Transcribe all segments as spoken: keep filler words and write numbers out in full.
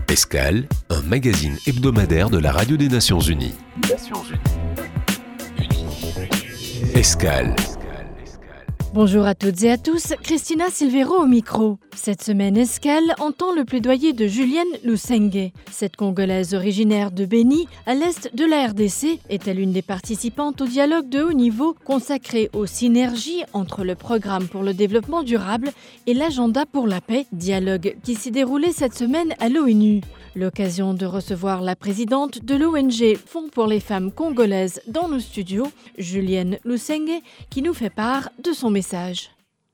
Escale, un magazine hebdomadaire de la Radio des Nations Unies. Nations Unies. Escale. Bonjour à toutes et à tous, Christina Silvero au micro. Cette semaine, Escale entend le plaidoyer de Julienne Lusenge. Cette Congolaise originaire de Béni, à l'est de la R D C, est-elle une des participantes au dialogue de haut niveau consacré aux synergies entre le Programme pour le développement durable et l'Agenda pour la paix, dialogue qui s'est déroulé cette semaine à l'ONU. L'occasion de recevoir la présidente de l'O N G Fonds pour les femmes congolaises dans nos studios, Julienne Lusenge, qui nous fait part de son message.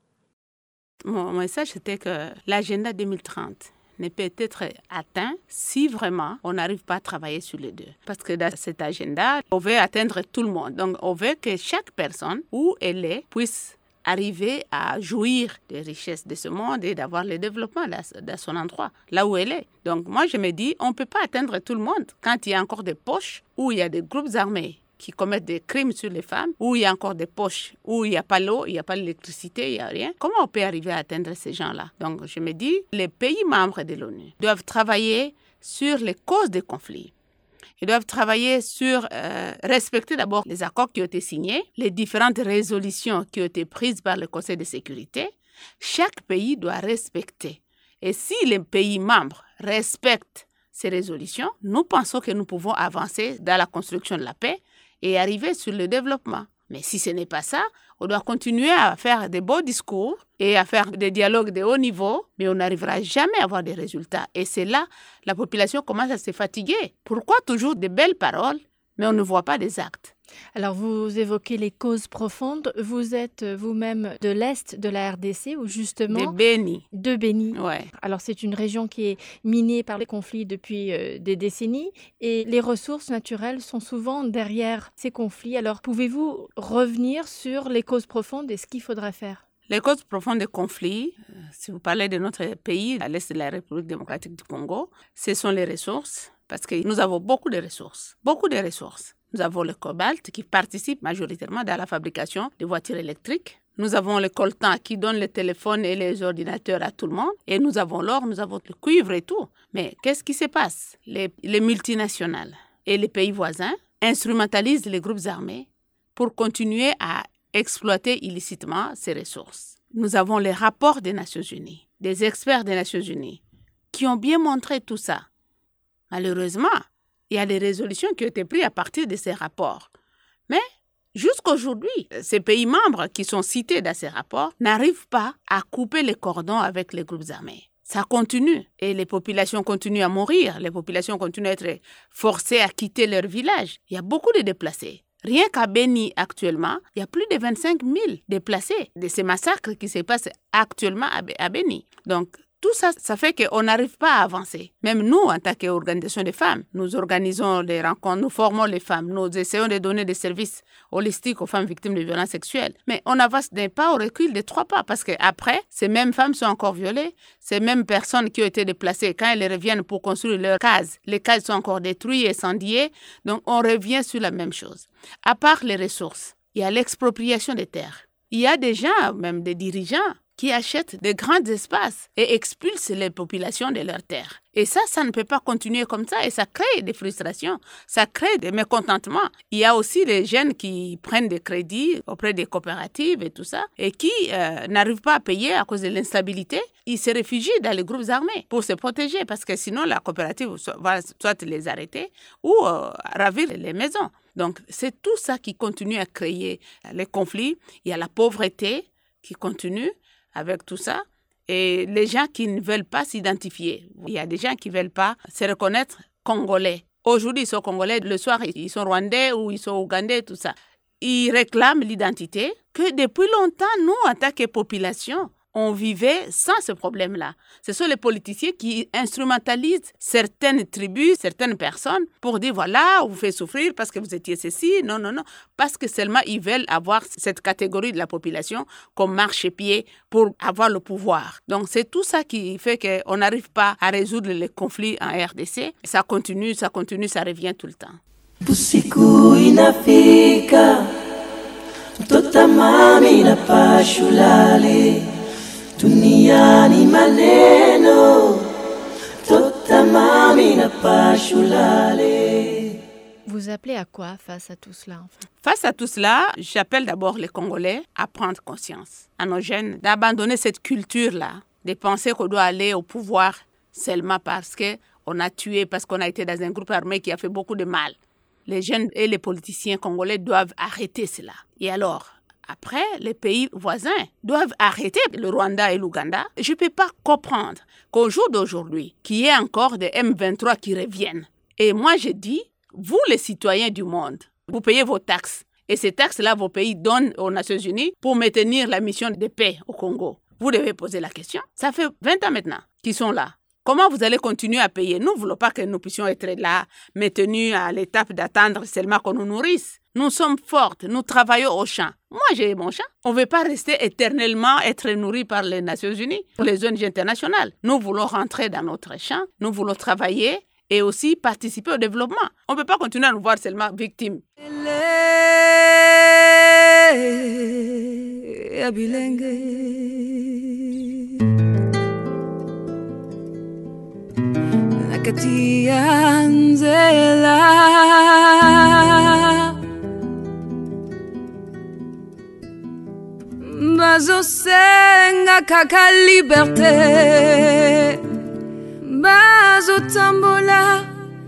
Mon message, c'était que l'agenda deux mille trente ne peut être atteint si vraiment on n'arrive pas à travailler sur les deux. Parce que dans cet agenda, on veut atteindre tout le monde. Donc, on veut que chaque personne, où elle est, puisse arriver à jouir des richesses de ce monde et d'avoir le développement dans son endroit, là où elle est. Donc moi, je me dis, on ne peut pas atteindre tout le monde quand il y a encore des poches où il y a des groupes armés qui commettent des crimes sur les femmes, où il y a encore des poches, où il n'y a pas l'eau, il n'y a pas l'électricité, il n'y a rien. Comment on peut arriver à atteindre ces gens-là? Donc je me dis, les pays membres de l'ONU doivent travailler sur les causes des conflits. Ils doivent travailler sur euh, respecter d'abord les accords qui ont été signés, les différentes résolutions qui ont été prises par le Conseil de sécurité. Chaque pays doit respecter. Et si les pays membres respectent ces résolutions, nous pensons que nous pouvons avancer dans la construction de la paix et arriver sur le développement. Mais si ce n'est pas ça, on doit continuer à faire des beaux discours et à faire des dialogues de haut niveau, mais on n'arrivera jamais à avoir des résultats. Et c'est là, la population commence à se fatiguer. Pourquoi toujours de belles paroles, mais on ne voit pas des actes? Alors, vous évoquez les causes profondes. Vous êtes vous-même de l'Est de la R D C, ou justement... De Béni. De Béni. Ouais. Alors, c'est une région qui est minée par les conflits depuis euh, des décennies. Et les ressources naturelles sont souvent derrière ces conflits. Alors, pouvez-vous revenir sur les causes profondes et ce qu'il faudrait faire? Les causes profondes des conflits, euh, si vous parlez de notre pays, à l'Est de la République démocratique du Congo, ce sont les ressources. Parce que nous avons beaucoup de ressources. Beaucoup de ressources. Nous avons le cobalt qui participe majoritairement dans la fabrication des voitures électriques. Nous avons le coltan qui donne les téléphones et les ordinateurs à tout le monde. Et nous avons l'or, nous avons le cuivre et tout. Mais qu'est-ce qui se passe? Les, les multinationales et les pays voisins instrumentalisent les groupes armés pour continuer à exploiter illicitement ces ressources. Nous avons les rapports des Nations Unies, des experts des Nations Unies, qui ont bien montré tout ça. Malheureusement, il y a des résolutions qui ont été prises à partir de ces rapports. Mais jusqu'aujourd'hui, ces pays membres qui sont cités dans ces rapports n'arrivent pas à couper les cordons avec les groupes armés. Ça continue et les populations continuent à mourir. Les populations continuent à être forcées à quitter leur village. Il y a beaucoup de déplacés. Rien qu'à Béni actuellement, il y a plus de vingt-cinq mille déplacés de ces massacres qui se passent actuellement à Béni. Donc, tout ça, ça fait qu'on n'arrive pas à avancer. Même nous, en tant qu'organisation de femmes, nous organisons des rencontres, nous formons les femmes, nous essayons de donner des services holistiques aux femmes victimes de violences sexuelles. Mais on avance d'un pas au recul de trois pas parce qu'après, ces mêmes femmes sont encore violées. Ces mêmes personnes qui ont été déplacées, quand elles reviennent pour construire leurs cases, les cases sont encore détruites, incendiées. Donc, on revient sur la même chose. À part les ressources, il y a l'expropriation des terres. Il y a des gens, même des dirigeants, qui achètent de grands espaces et expulsent les populations de leurs terres. Et ça, ça ne peut pas continuer comme ça et ça crée des frustrations, ça crée des mécontentements. Il y a aussi des jeunes qui prennent des crédits auprès des coopératives et tout ça et qui euh, n'arrivent pas à payer à cause de l'instabilité. Ils se réfugient dans les groupes armés pour se protéger parce que sinon la coopérative va soit les arrêter ou euh, ravir les maisons. Donc, c'est tout ça qui continue à créer les conflits. Il y a la pauvreté qui continue avec tout ça, et les gens qui ne veulent pas s'identifier. Il y a des gens qui ne veulent pas se reconnaître congolais. Aujourd'hui, ils sont congolais, le soir, ils sont rwandais ou ils sont ougandais, tout ça. Ils réclament l'identité que depuis longtemps, nous, en tant que population, on vivait sans ce problème-là. Ce sont les politiciens qui instrumentalisent certaines tribus, certaines personnes pour dire voilà, on vous fait souffrir parce que vous étiez ceci. Non, non, non. Parce que seulement ils veulent avoir cette catégorie de la population comme marchepied pour avoir le pouvoir. Donc c'est tout ça qui fait qu'on n'arrive pas à résoudre les conflits en R D C. Ça continue, ça continue, ça revient tout le temps. Usiku inafika, mtoto mami na pashulale. Duniani maneno, tota mami Vous appelez à quoi face à tout cela en fait? Face à tout cela, j'appelle d'abord les Congolais à prendre conscience, à nos jeunes, d'abandonner cette culture-là, de penser qu'on doit aller au pouvoir seulement parce qu'on a tué, parce qu'on a été dans un groupe armé qui a fait beaucoup de mal. Les jeunes et les politiciens congolais doivent arrêter cela. Et alors, après, les pays voisins doivent arrêter le Rwanda et l'Ouganda. Je ne peux pas comprendre qu'au jour d'aujourd'hui, qu'il y ait encore des M vingt-trois qui reviennent. Et moi, je dis, vous les citoyens du monde, vous payez vos taxes. Et ces taxes-là, vos pays donnent aux Nations Unies pour maintenir la mission de paix au Congo. Vous devez poser la question. Ça fait vingt ans maintenant qu'ils sont là. Comment vous allez continuer à payer? Nous ne voulons pas que nous puissions être là, maintenus à l'étape d'attendre seulement qu'on nous nourrisse. Nous sommes fortes, nous travaillons au champ. Moi, j'ai mon champ. On ne veut pas rester éternellement être nourris par les Nations Unies, les O N G internationales. Nous voulons rentrer dans notre champ, nous voulons travailler et aussi participer au développement. On ne peut pas continuer à nous voir seulement victimes. Bazosenga kaka liberté bazotambola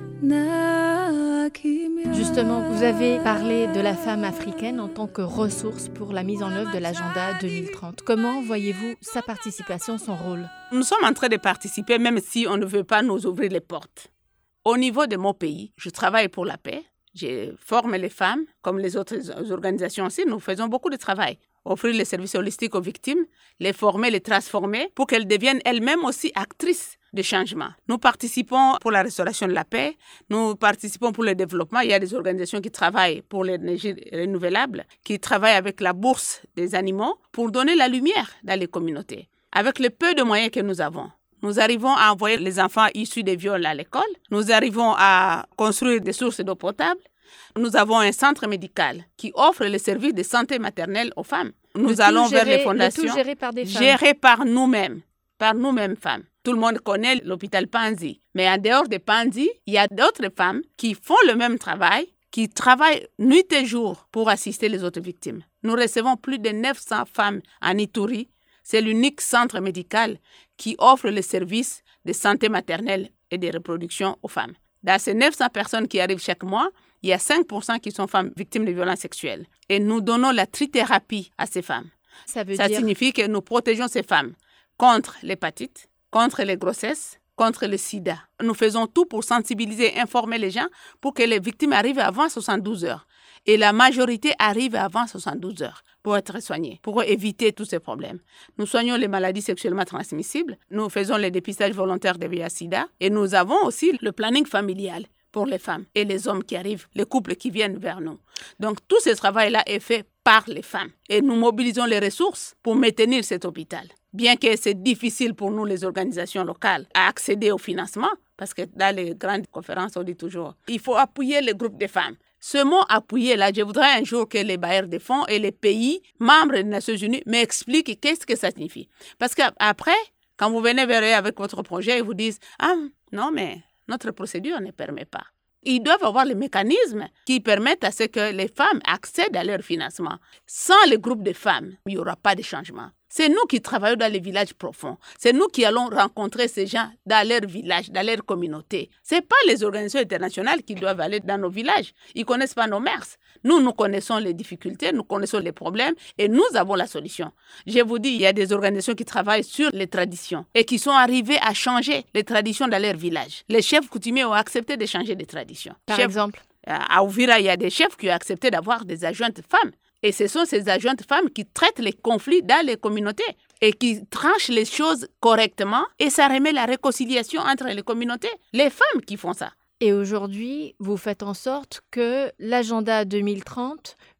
na kimia. Justement, vous avez parlé de la femme africaine en tant que ressource pour la mise en œuvre de l'agenda deux mille trente. Comment voyez-vous sa participation, son rôle? Nous sommes en train de participer même si on ne veut pas nous ouvrir les portes. Au niveau de mon pays, je travaille pour la paix. Je forme les femmes, comme les autres organisations aussi, nous faisons beaucoup de travail. Offrir les services holistiques aux victimes, les former, les transformer pour qu'elles deviennent elles-mêmes aussi actrices de changement. Nous participons pour la restauration de la paix, nous participons pour le développement. Il y a des organisations qui travaillent pour l'énergie renouvelable, qui travaillent avec la bourse des animaux pour donner la lumière dans les communautés. Avec le peu de moyens que nous avons, nous arrivons à envoyer les enfants issus des viols à l'école. Nous arrivons à construire des sources d'eau potable. Nous avons un centre médical qui offre les services de santé maternelle aux femmes. Nous Le allons géré, vers les fondations. Le tout géré par des femmes. Géré par nous-mêmes, par nous-mêmes femmes. Tout le monde connaît l'hôpital Panzi. Mais en dehors de Panzi, il y a d'autres femmes qui font le même travail, qui travaillent nuit et jour pour assister les autres victimes. Nous recevons plus de neuf cents femmes en Ituri. C'est l'unique centre médical qui offre les services de santé maternelle et de reproduction aux femmes. Dans ces neuf cents personnes qui arrivent chaque mois, il y a cinq pour cent qui sont femmes victimes de violences sexuelles. Et nous donnons la trithérapie à ces femmes. Ça veut Ça dire... signifie que nous protégeons ces femmes contre l'hépatite, contre les grossesses, contre le sida. Nous faisons tout pour sensibiliser, informer les gens pour que les victimes arrivent avant soixante-douze heures. Et la majorité arrive avant soixante-douze heures pour être soignées, pour éviter tous ces problèmes. Nous soignons les maladies sexuellement transmissibles, nous faisons les dépistages volontaires de V I H sida et nous avons aussi le planning familial pour les femmes et les hommes qui arrivent, les couples qui viennent vers nous. Donc tout ce travail-là est fait par les femmes et nous mobilisons les ressources pour maintenir cet hôpital. Bien que c'est difficile pour nous, les organisations locales, à accéder au financement, parce que dans les grandes conférences, on dit toujours, il faut appuyer les groupes de femmes. Ce mot « appuyer », là, je voudrais un jour que les bailleurs de fonds et les pays membres des Nations Unies m'expliquent qu'est-ce que ça signifie. Parce qu'après, quand vous venez vers eux avec votre projet, ils vous disent « Ah, non, mais notre procédure ne permet pas ». Ils doivent avoir les mécanismes qui permettent à ce que les femmes accèdent à leur financement. Sans les groupes de femmes, il n'y aura pas de changement. C'est nous qui travaillons dans les villages profonds. C'est nous qui allons rencontrer ces gens dans leur village, dans leur communauté. Ce n'est pas les organisations internationales qui doivent aller dans nos villages. Ils ne connaissent pas nos mœurs. Nous, nous connaissons les difficultés, nous connaissons les problèmes et nous avons la solution. Je vous dis, il y a des organisations qui travaillent sur les traditions et qui sont arrivées à changer les traditions dans leur village. Les chefs coutumiers ont accepté de changer des traditions. Par Chef, exemple à Ouvira, il y a des chefs qui ont accepté d'avoir des adjointes femmes. Et ce sont ces adjointes femmes qui traitent les conflits dans les communautés et qui tranchent les choses correctement et ça remet la réconciliation entre les communautés. Les femmes qui font ça. Et aujourd'hui, vous faites en sorte que l'agenda deux mille trente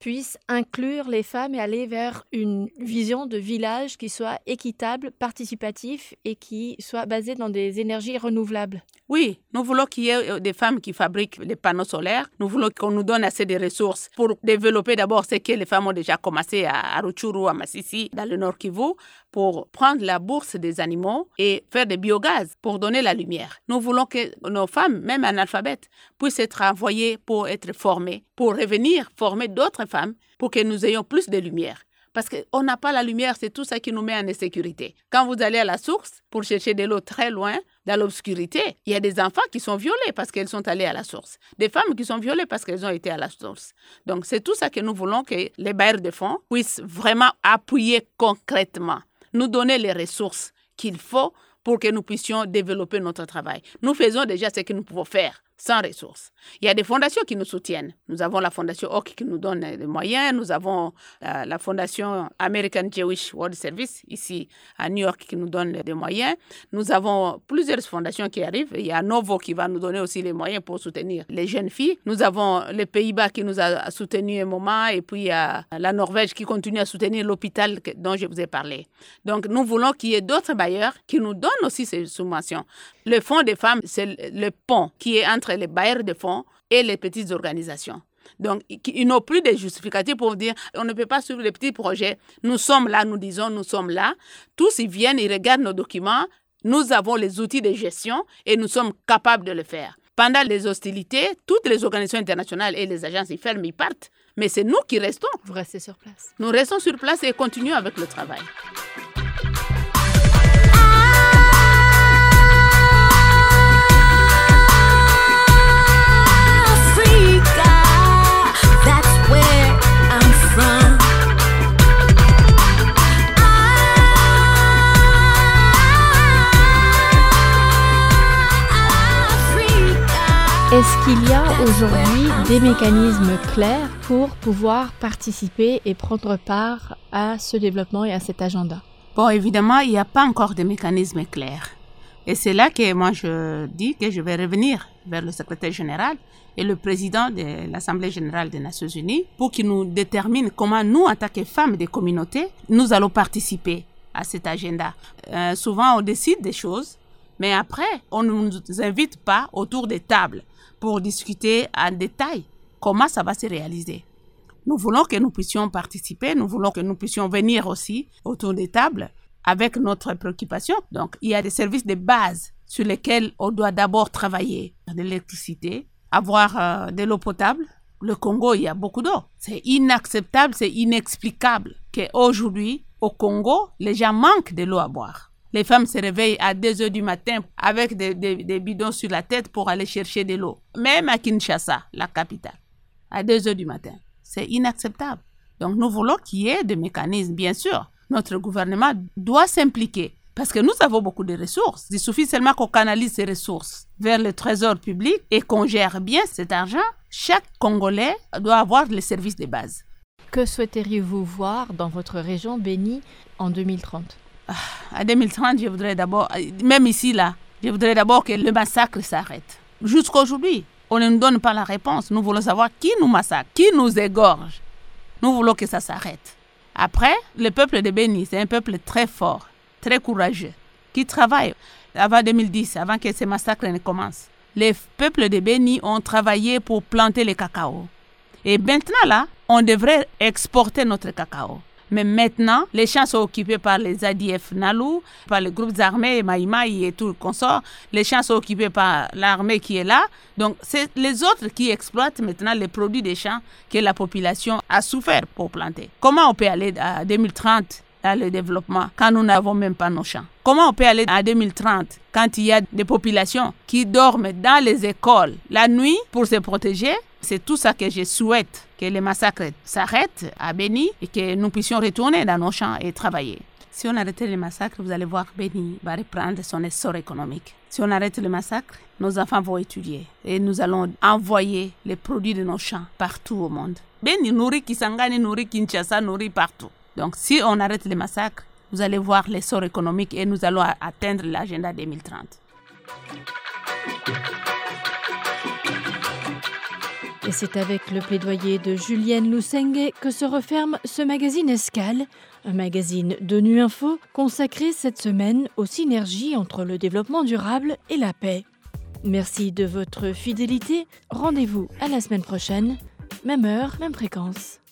puisse inclure les femmes et aller vers une vision de village qui soit équitable, participatif et qui soit basée dans des énergies renouvelables. Oui, nous voulons qu'il y ait des femmes qui fabriquent les panneaux solaires. Nous voulons qu'on nous donne assez de ressources pour développer d'abord ce que les femmes ont déjà commencé à Rutshuru, à Masisi, dans le Nord Kivu, pour prendre la bourse des animaux et faire des biogaz pour donner la lumière. Nous voulons que nos femmes, même analphabètes, puissent être envoyées pour être formées, pour revenir former d'autres femmes pour que nous ayons plus de lumière. Parce qu'on n'a pas la lumière, c'est tout ça qui nous met en insécurité. Quand vous allez à la source pour chercher de l'eau très loin, dans l'obscurité, il y a des enfants qui sont violés parce qu'elles sont allées à la source. Des femmes qui sont violées parce qu'elles ont été à la source. Donc, c'est tout ça que nous voulons que les bailleurs de fonds puissent vraiment appuyer concrètement, nous donner les ressources qu'il faut pour que nous puissions développer notre travail. Nous faisons déjà ce que nous pouvons faire sans ressources. Il y a des fondations qui nous soutiennent. Nous avons la fondation O C qui nous donne des moyens. Nous avons euh, la fondation American Jewish World Service ici à New York qui nous donne des moyens. Nous avons plusieurs fondations qui arrivent. Il y a Novo qui va nous donner aussi les moyens pour soutenir les jeunes filles. Nous avons les Pays-Bas qui nous a soutenus un moment et puis il y a la Norvège qui continue à soutenir l'hôpital dont je vous ai parlé. Donc nous voulons qu'il y ait d'autres bailleurs qui nous donnent aussi ces subventions. Le Fonds des femmes, c'est le pont qui est entre les bailleurs de fonds et les petites organisations. Donc, ils n'ont plus de justificatifs pour dire on ne peut pas suivre les petits projets. Nous sommes là, nous disons, nous sommes là. Tous, ils viennent, ils regardent nos documents. Nous avons les outils de gestion et nous sommes capables de le faire. Pendant les hostilités, toutes les organisations internationales et les agences, ils ferment, ils partent. Mais c'est nous qui restons. Vous restez sur place. Nous restons sur place et continuons avec le travail. Est-ce qu'il y a aujourd'hui des mécanismes clairs pour pouvoir participer et prendre part à ce développement et à cet agenda? Bon, évidemment, il n'y a pas encore de mécanismes clairs. Et c'est là que moi, je dis que je vais revenir vers le secrétaire général et le président de l'Assemblée générale des Nations unies pour qu'ils nous déterminent comment nous, en tant que femmes des communautés, nous allons participer à cet agenda. Euh, souvent, on décide des choses, mais après, on ne nous invite pas autour des tables pour discuter en détail comment ça va se réaliser. Nous voulons que nous puissions participer, nous voulons que nous puissions venir aussi autour des tables avec notre préoccupation. Donc, il y a des services de base sur lesquels on doit d'abord travailler. De l'électricité, avoir euh, de l'eau potable. Le Congo, il y a beaucoup d'eau. C'est inacceptable, c'est inexplicable qu'aujourd'hui, au Congo, les gens manquent de l'eau à boire. Les femmes se réveillent à deux heures du matin avec des, des, des bidons sur la tête pour aller chercher de l'eau. Même à Kinshasa, la capitale, à deux heures du matin. C'est inacceptable. Donc, nous voulons qu'il y ait des mécanismes, bien sûr. Notre gouvernement doit s'impliquer parce que nous avons beaucoup de ressources. Il suffit seulement qu'on canalise ces ressources vers le trésor public et qu'on gère bien cet argent. Chaque Congolais doit avoir les services de base. Que souhaiteriez-vous voir dans votre région Béni en deux mille trente? À deux mille trente, je voudrais d'abord, même ici, là, je voudrais d'abord que le massacre s'arrête. Jusqu'aujourd'hui, on ne nous donne pas la réponse. Nous voulons savoir qui nous massacre, qui nous égorge. Nous voulons que ça s'arrête. Après, le peuple de Béni, c'est un peuple très fort, très courageux, qui travaille. Avant deux mille dix, avant que ces massacres ne commencent, les peuples de Béni ont travaillé pour planter le cacao. Et maintenant, là, on devrait exporter notre cacao. Mais maintenant, les champs sont occupés par les A D F Nalu, par les groupes armés, Maïmaï et tout le consort. Les champs sont occupés par l'armée qui est là. Donc, c'est les autres qui exploitent maintenant les produits des champs que la population a souffert pour planter. Comment on peut aller à deux mille trente dans le développement quand nous n'avons même pas nos champs? Comment on peut aller à deux mille trente quand il y a des populations qui dorment dans les écoles la nuit pour se protéger? C'est tout ça que je souhaite, que les massacres s'arrêtent à Béni et que nous puissions retourner dans nos champs et travailler. Si on arrête les massacres, vous allez voir Béni va reprendre son essor économique. Si on arrête le massacre, nos enfants vont étudier et nous allons envoyer les produits de nos champs partout au monde. Béni nourrit Kisangani, nourrit Kinshasa, nourrit partout. Donc si on arrête les massacres, vous allez voir l'essor économique et nous allons atteindre l'agenda deux mille trente. Et c'est avec le plaidoyer de Julienne Lusenge que se referme ce magazine Escale, un magazine d'ONU Info consacré cette semaine aux synergies entre le développement durable et la paix. Merci de votre fidélité. Rendez-vous à la semaine prochaine, même heure, même fréquence.